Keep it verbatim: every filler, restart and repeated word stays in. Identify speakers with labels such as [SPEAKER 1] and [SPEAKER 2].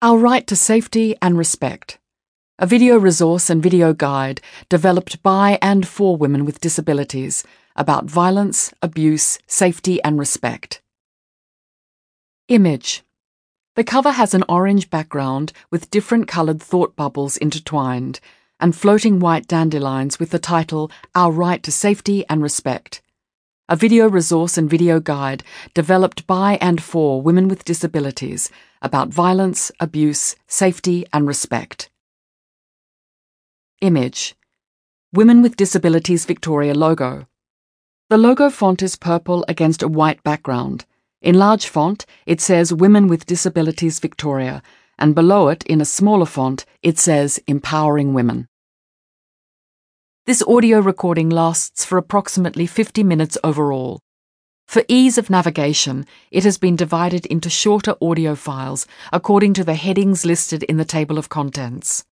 [SPEAKER 1] Our Right to Safety and Respect, a video resource and video guide developed by and for women with disabilities about violence, abuse, safety and respect. Image. The cover has an orange background with different coloured thought bubbles intertwined and floating white dandelions with the title Our Right to Safety and Respect, a video resource and video guide developed by and for women with disabilities about violence, abuse, safety and respect. Image. Women with Disabilities Victoria logo. The logo font is purple against a white background. In large font, it says Women with Disabilities Victoria, and below it, in a smaller font, it says Empowering Women. This audio recording lasts for approximately fifty minutes overall. For ease of navigation, it has been divided into shorter audio files according to the headings listed in the table of contents.